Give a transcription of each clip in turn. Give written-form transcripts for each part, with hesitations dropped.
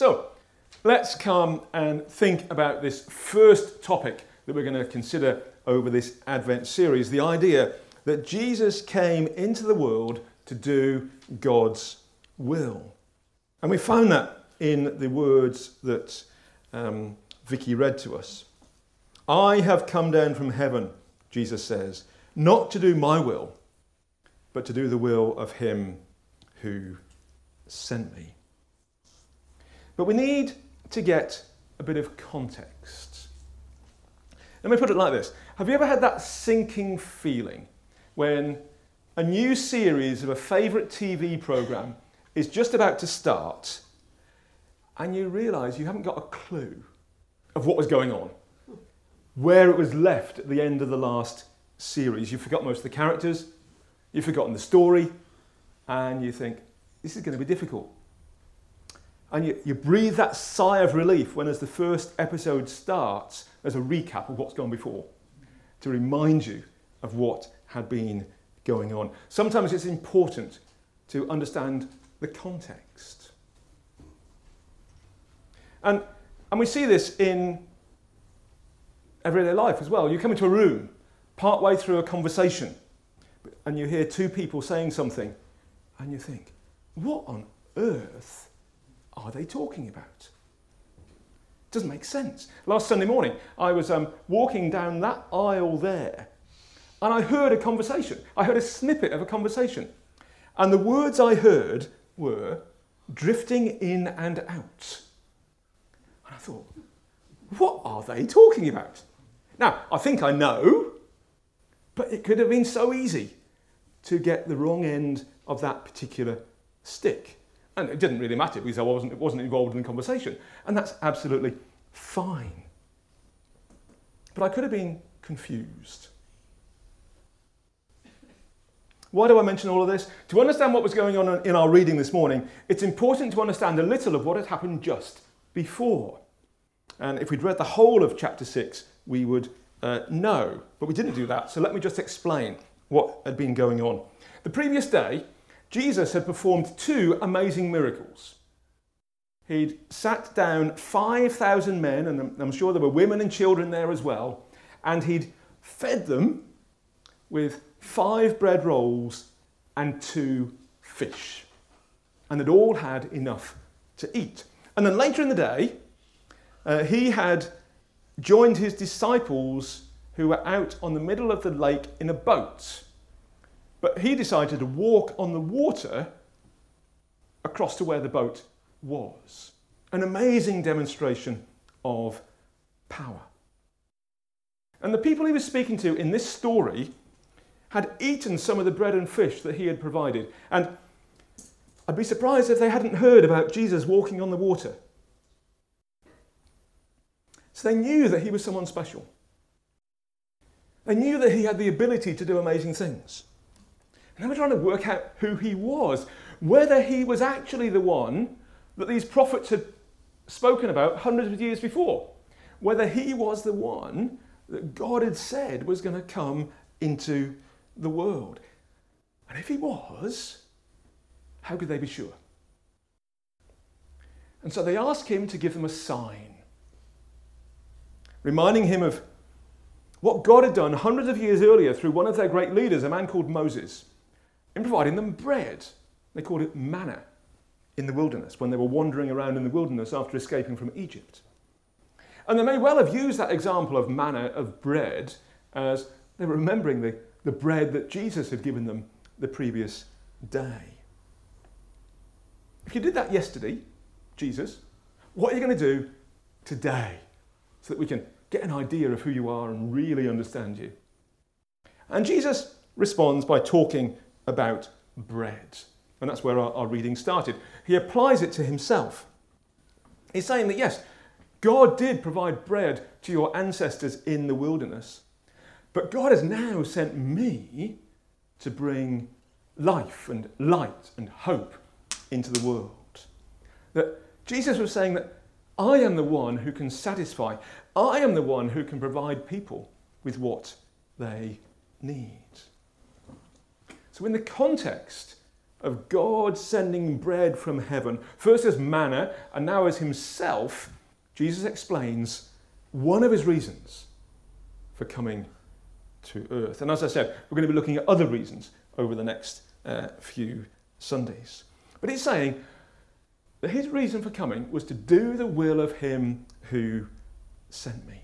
So, let's come and think about this first topic that we're going to consider over this Advent series, the idea that Jesus came into the world to do God's will. And we found that in the words that Vicky read to us. I have come down from heaven, Jesus says, not to do my will, but to do the will of him who sent me. But we need to get a bit of context. Let me put it like this. Have you ever had that sinking feeling when a new series of a favourite TV programme is just about to start and you realise you haven't got a clue of what was going on, where it was left at the end of the last series? You've forgotten most of the characters, you've forgotten the story, and you think, this is going to be difficult. And you breathe that sigh of relief when, as the first episode starts, there's a recap of what's gone before to remind you of what had been going on. Sometimes it's important to understand the context. And we see this in everyday life as well. You come into a room, partway through a conversation, and you hear two people saying something, and you think, what on earth are they talking about? Doesn't make sense. Last Sunday morning, I was walking down that aisle there, and I heard a conversation. I heard a snippet of a conversation. And the words I heard were drifting in and out. And I thought, what are they talking about? Now, I think I know, but it could have been so easy to get the wrong end of that particular stick. And it didn't really matter because I wasn't involved in the conversation. And that's absolutely fine. But I could have been confused. Why do I mention all of this? To understand what was going on in our reading this morning, it's important to understand a little of what had happened just before. And if we'd read the whole of chapter 6, we would know. But we didn't do that, so let me just explain what had been going on. The previous day, Jesus had performed two amazing miracles. He'd sat down 5,000 men, and I'm sure there were women and children there as well, and he'd fed them with 5 bread rolls and 2 fish. And they'd all had enough to eat. And then later in the day, he had joined his disciples who were out on the middle of the lake in a boat. But he decided to walk on the water across to where the boat was. An amazing demonstration of power. And the people he was speaking to in this story had eaten some of the bread and fish that he had provided. And I'd be surprised if they hadn't heard about Jesus walking on the water. So they knew that he was someone special. They knew that he had the ability to do amazing things. And they were trying to work out who he was, whether he was actually the one that these prophets had spoken about hundreds of years before, whether he was the one that God had said was going to come into the world. And if he was, how could they be sure? And so they asked him to give them a sign, reminding him of what God had done hundreds of years earlier through one of their great leaders, a man called Moses, in providing them bread. They called it manna in the wilderness when they were wandering around in the wilderness after escaping from Egypt. And they may well have used that example of manna, of bread, as they were remembering the bread that Jesus had given them the previous day. If you did that yesterday, Jesus, what are you going to do today so that we can get an idea of who you are and really understand you? And Jesus responds by talking about bread. And that's where our reading started. He applies it to himself. He's saying that yes, God did provide bread to your ancestors in the wilderness, but God has now sent me to bring life and light and hope into the world. That Jesus was saying that I am the one who can satisfy. I am the one who can provide people with what they need. So in the context of God sending bread from heaven, first as manna and now as himself, Jesus explains one of his reasons for coming to earth. And as I said, we're going to be looking at other reasons over the next few Sundays. But he's saying that his reason for coming was to do the will of him who sent me.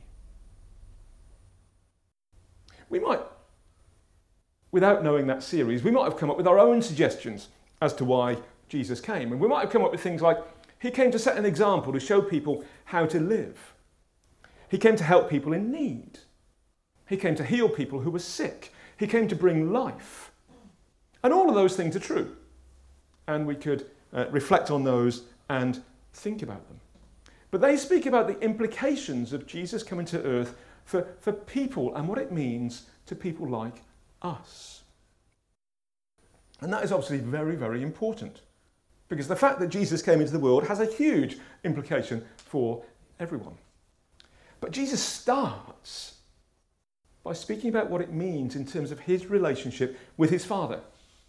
We might, without knowing that series, we might have come up with our own suggestions as to why Jesus came. And we might have come up with things like, he came to set an example to show people how to live. He came to help people in need. He came to heal people who were sick. He came to bring life. And all of those things are true. And we could reflect on those and think about them. But they speak about the implications of Jesus coming to earth for people and what it means to people like us. And that is obviously very, very important, because the fact that Jesus came into the world has a huge implication for everyone. But Jesus starts by speaking about what it means in terms of his relationship with his Father.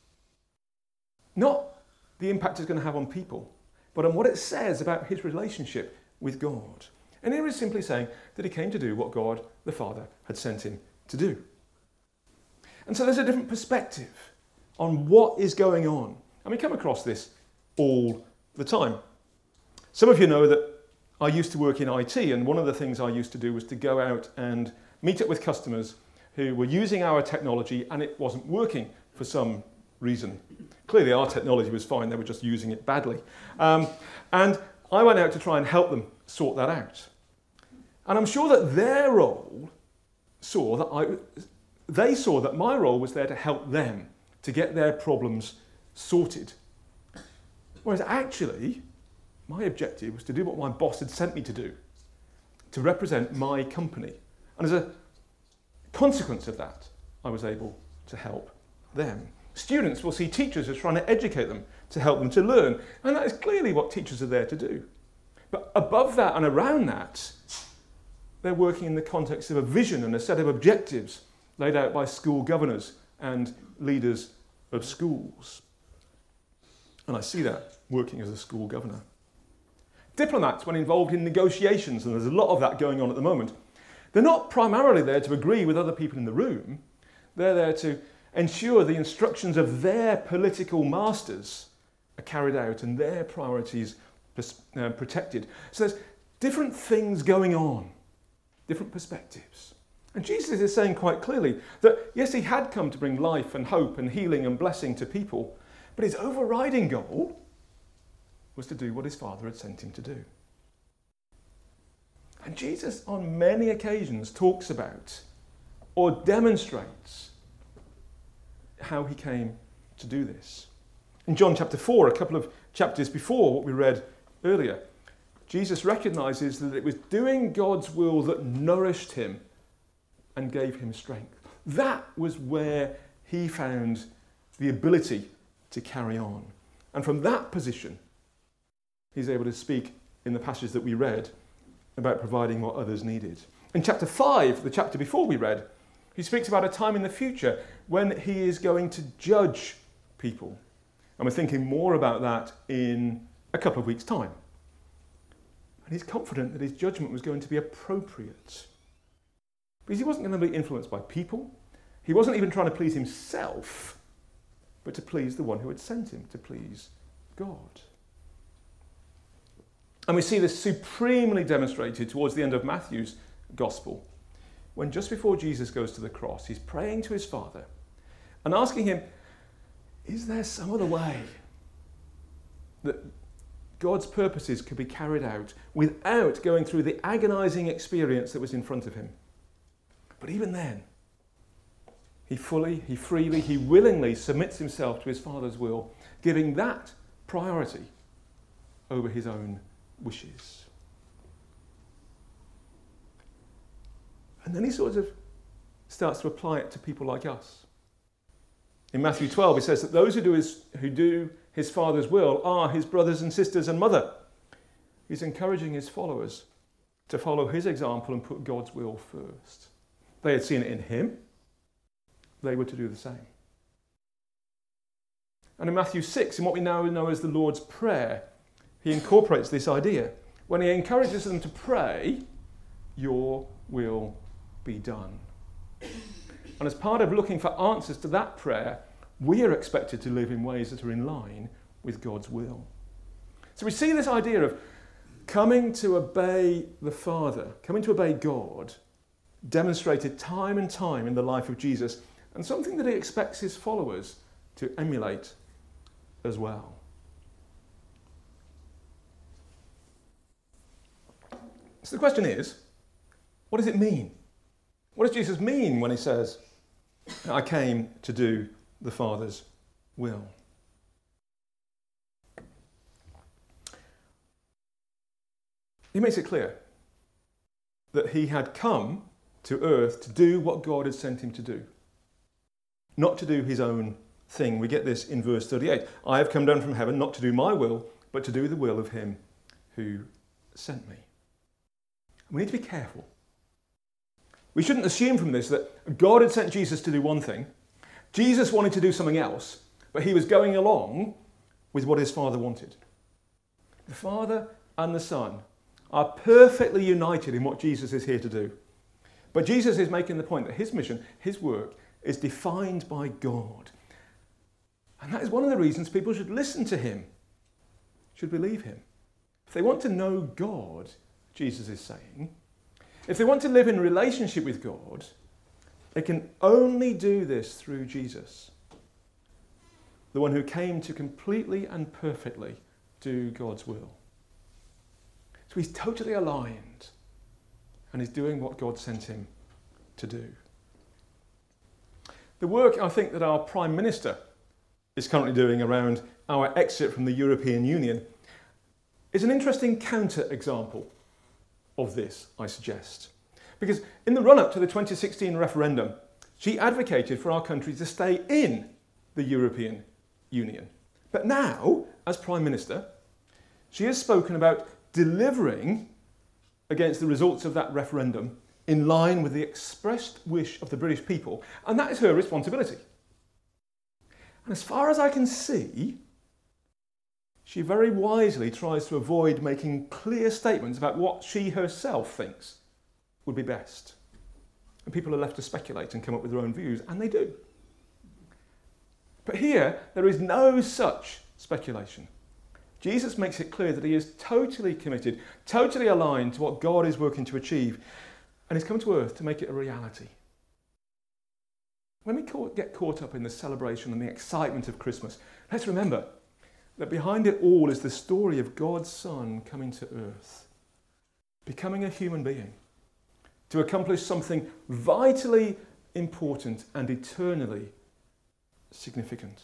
Not the impact it's going to have on people, but on what it says about his relationship with God. And here he's simply saying that he came to do what God the Father had sent him to do. And so there's a different perspective on what is going on. And we come across this all the time. Some of you know that I used to work in IT, and one of the things I used to do was to go out and meet up with customers who were using our technology and it wasn't working for some reason. Clearly our technology was fine, they were just using it badly. And I went out to try and help them sort that out. And I'm sure that their role they saw that my role was there to help them to get their problems sorted. Whereas actually, my objective was to do what my boss had sent me to do, to represent my company. And as a consequence of that, I was able to help them. Students will see teachers as trying to educate them, to help them to learn. And that is clearly what teachers are there to do. But above that and around that, they're working in the context of a vision and a set of objectives laid out by school governors and leaders of schools. And I see that working as a school governor. Diplomats, when involved in negotiations, and there's a lot of that going on at the moment, they're not primarily there to agree with other people in the room. They're there to ensure the instructions of their political masters are carried out and their priorities protected. So there's different things going on, different perspectives. And Jesus is saying quite clearly that, yes, he had come to bring life and hope and healing and blessing to people, but his overriding goal was to do what his Father had sent him to do. And Jesus, on many occasions, talks about or demonstrates how he came to do this. In John chapter 4, a couple of chapters before what we read earlier, Jesus recognizes that it was doing God's will that nourished him and gave him strength. That was where he found the ability to carry on. And from that position, he's able to speak in the passage that we read about providing what others needed. In chapter 5, the chapter before we read, he speaks about a time in the future when he is going to judge people. And we're thinking more about that in a couple of weeks' time. And he's confident that his judgment was going to be appropriate. Because he wasn't going to be influenced by people. He wasn't even trying to please himself, but to please the one who had sent him, to please God. And we see this supremely demonstrated towards the end of Matthew's gospel, when just before Jesus goes to the cross, he's praying to his Father and asking him, is there some other way that God's purposes could be carried out without going through the agonizing experience that was in front of him? But even then, he freely, he willingly submits himself to his Father's will, giving that priority over his own wishes. And then he sort of starts to apply it to people like us. In Matthew 12, he says that those who do his Father's will are his brothers and sisters and mother. He's encouraging his followers to follow his example and put God's will first. They had seen it in him. They were to do the same. And in Matthew 6, in what we now know as the Lord's Prayer, he incorporates this idea. When he encourages them to pray, your will be done. And as part of looking for answers to that prayer, we are expected to live in ways that are in line with God's will. So we see this idea of coming to obey the Father, coming to obey God, demonstrated time and time in the life of Jesus, and something that he expects his followers to emulate as well. So the question is, what does it mean? What does Jesus mean when he says, I came to do the Father's will? He makes it clear that he had come to earth to do what God had sent him to do, not to do his own thing. We get this in verse 38. I have come down from heaven not to do my will, but to do the will of him who sent me. We need to be careful. We shouldn't assume from this that God had sent Jesus to do one thing, Jesus wanted to do something else, but he was going along with what his Father wanted. The Father and the Son are perfectly united in what Jesus is here to do. But Jesus is making the point that his mission, his work, is defined by God. And that is one of the reasons people should listen to him, should believe him. If they want to know God, Jesus is saying, if they want to live in relationship with God, they can only do this through Jesus, the one who came to completely and perfectly do God's will. So he's totally aligned and he's doing what God sent him to do. The work, I think, that our Prime Minister is currently doing around our exit from the European Union is an interesting counter-example of this, I suggest. Because in the run-up to the 2016 referendum, she advocated for our country to stay in the European Union. But now, as Prime Minister, she has spoken about delivering against the results of that referendum in line with the expressed wish of the British people, and that is her responsibility. And as far as I can see, she very wisely tries to avoid making clear statements about what she herself thinks would be best. And people are left to speculate and come up with their own views, and they do. But here, there is no such speculation. Jesus makes it clear that he is totally committed, totally aligned to what God is working to achieve, and he's come to earth to make it a reality. When we get caught up in the celebration and the excitement of Christmas, let's remember that behind it all is the story of God's Son coming to earth, becoming a human being, to accomplish something vitally important and eternally significant.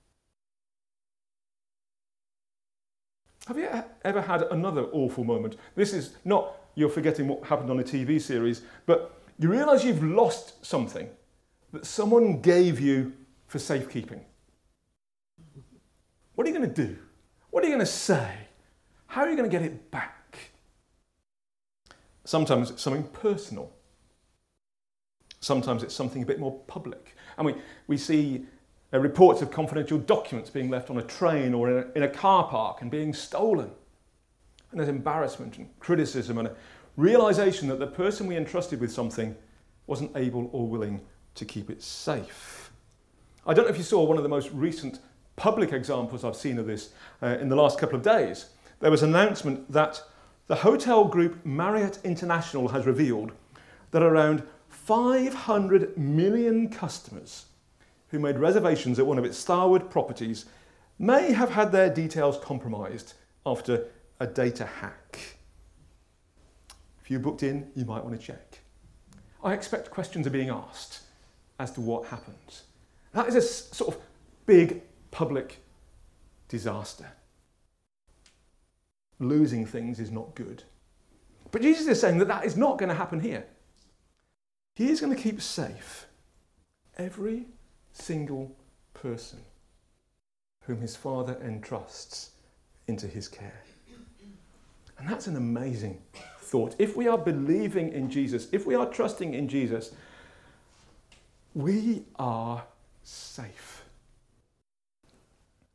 Have you ever had another awful moment? This is not you're forgetting what happened on a TV series, but you realise you've lost something that someone gave you for safekeeping. What are you going to do? What are you going to say? How are you going to get it back? Sometimes it's something personal. Sometimes it's something a bit more public. And we see reports of confidential documents being left on a train or in a car park and being stolen. And there's embarrassment and criticism and a realisation that the person we entrusted with something wasn't able or willing to keep it safe. I don't know if you saw one of the most recent public examples I've seen of this in the last couple of days. There was an announcement that the hotel group Marriott International has revealed that around 500 million customers who made reservations at one of its Starwood properties may have had their details compromised after a data hack. If you booked in, you might want to check. I expect questions are being asked as to what happened. That is a sort of big public disaster. Losing things is not good. But Jesus is saying that that is not going to happen here. He is going to keep safe every single person whom his Father entrusts into his care. And that's an amazing thought. If we are believing in Jesus, if we are trusting in Jesus, we are safe.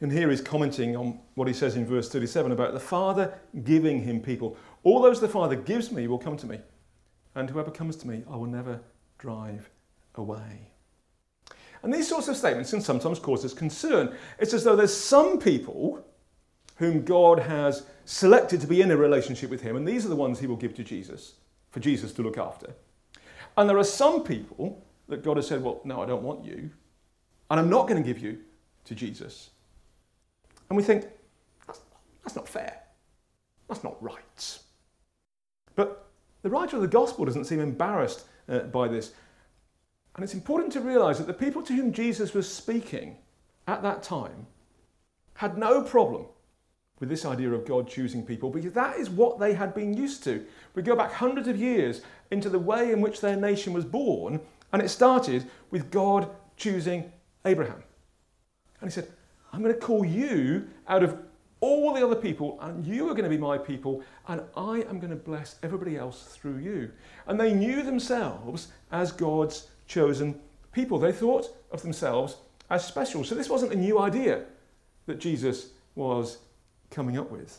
And here he's commenting on what he says in verse 37 about the Father giving him people. All those the Father gives me will come to me, and whoever comes to me I will never drive away. And these sorts of statements can sometimes cause us concern. It's as though there's some people whom God has selected to be in a relationship with him, and these are the ones he will give to Jesus, for Jesus to look after. And there are some people that God has said, well, no, I don't want you, and I'm not going to give you to Jesus. And we think, that's not fair. That's not right. But the writer of the gospel doesn't seem embarrassed by this. And it's important to realise that the people to whom Jesus was speaking at that time had no problem with this idea of God choosing people, because that is what they had been used to. We go back hundreds of years into the way in which their nation was born, and it started with God choosing Abraham. And he said, I'm going to call you out of all the other people, and you are going to be my people, and I am going to bless everybody else through you. And they knew themselves as God's chosen people. They thought of themselves as special. So this wasn't a new idea that Jesus was coming up with.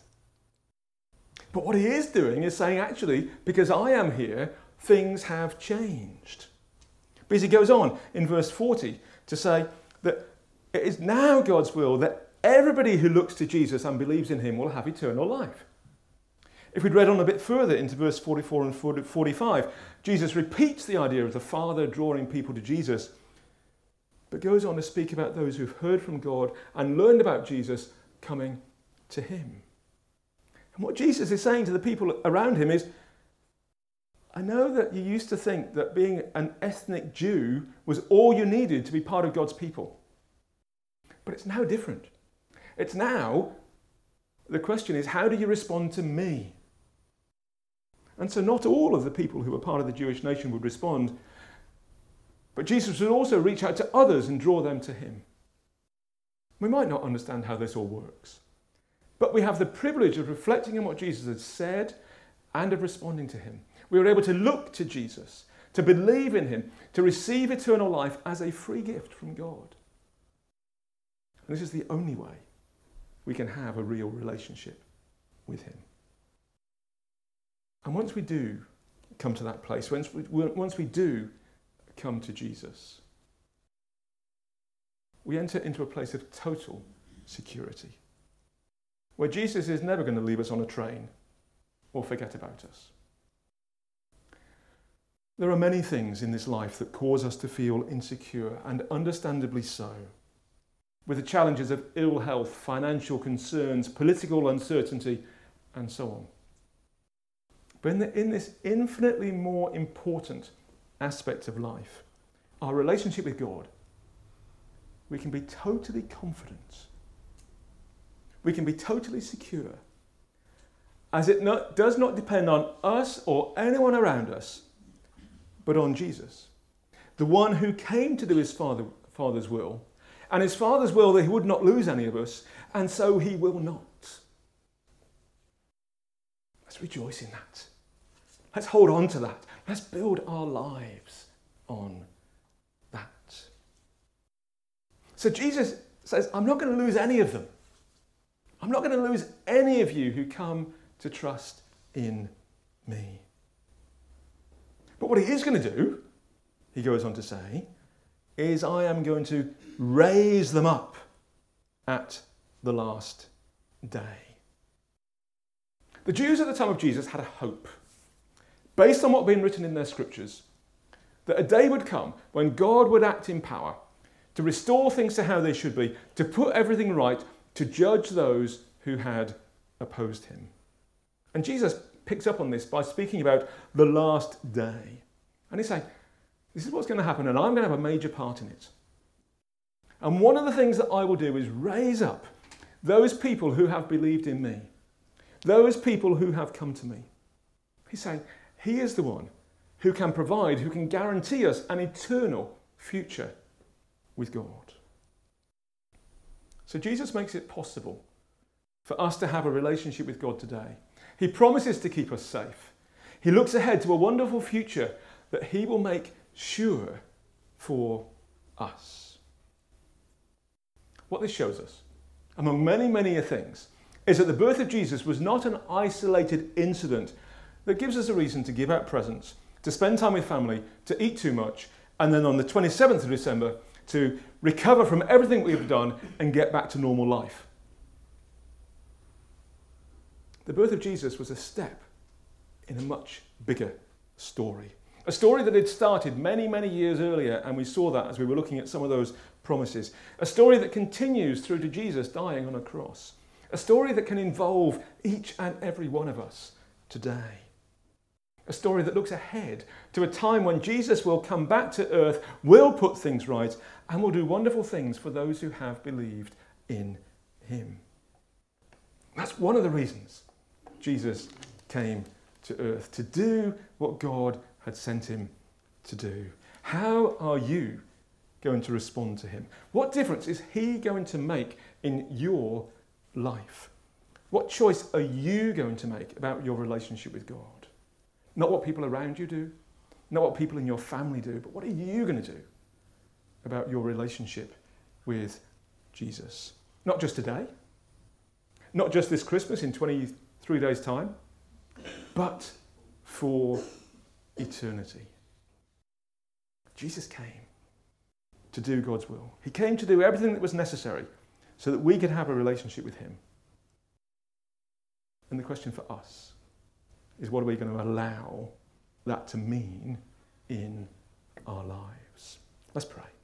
But what he is doing is saying, actually, because I am here, things have changed. Because he goes on in verse 40 to say that it is now God's will that everybody who looks to Jesus and believes in him will have eternal life. If we'd read on a bit further into verse 44 and 45, Jesus repeats the idea of the Father drawing people to Jesus, but goes on to speak about those who've heard from God and learned about Jesus coming to him. And what Jesus is saying to the people around him is, I know that you used to think that being an ethnic Jew was all you needed to be part of God's people. But it's now different. It's now, the question is, how do you respond to me? And so not all of the people who were part of the Jewish nation would respond, but Jesus would also reach out to others and draw them to him. We might not understand how this all works, but we have the privilege of reflecting on what Jesus had said and of responding to him. We were able to look to Jesus, to believe in him, to receive eternal life as a free gift from God. And this is the only way we can have a real relationship with him. And once we do come to that place, once we do come to Jesus, we enter into a place of total security, where Jesus is never going to leave us on a train or forget about us. There are many things in this life that cause us to feel insecure, and understandably so, with the challenges of ill health, financial concerns, political uncertainty, and so on. But in this infinitely more important aspect of life, our relationship with God, we can be totally confident. We can be totally secure, as it does not depend on us or anyone around us, but on Jesus, the one who came to do his Father's will, and his Father's will that he would not lose any of us, and so he will not. Let's rejoice in that. Let's hold on to that. Let's build our lives on that. So Jesus says, I'm not going to lose any of them. I'm not going to lose any of you who come to trust in me. But what he is going to do, he goes on to say, is I am going to raise them up at the last day. The Jews at the time of Jesus had a hope, based on what had been written in their scriptures, that a day would come when God would act in power to restore things to how they should be, to put everything right, to judge those who had opposed him. And Jesus picks up on this by speaking about the last day. And he's saying, this is what's going to happen, and I'm going to have a major part in it. And one of the things that I will do is raise up those people who have believed in me, those people who have come to me. He's saying, he is the one who can provide, who can guarantee us an eternal future with God. So Jesus makes it possible for us to have a relationship with God today. He promises to keep us safe. He looks ahead to a wonderful future that he will make sure for us. What this shows us among many, many things, is that the birth of Jesus was not an isolated incident that gives us a reason to give out presents, to spend time with family, to eat too much, and then on the 27th of December to recover from everything we've done and get back to normal life. The birth of Jesus was a step in a much bigger story. A story that had started many, many years earlier, and we saw that as we were looking at some of those promises. A story that continues through to Jesus dying on a cross. A story that can involve each and every one of us today. A story that looks ahead to a time when Jesus will come back to earth, will put things right, and will do wonderful things for those who have believed in him. That's one of the reasons Jesus came to earth, to do what God had sent him to do. How are you going to respond to him? What difference is he going to make in your life? What choice are you going to make about your relationship with God? Not what people around you do, not what people in your family do, but what are you going to do about your relationship with Jesus? Not just today, not just this Christmas in 23 days' time, but for eternity. Jesus came to do God's will. He came to do everything that was necessary so that we could have a relationship with him. And the question for us is, what are we going to allow that to mean in our lives? Let's pray.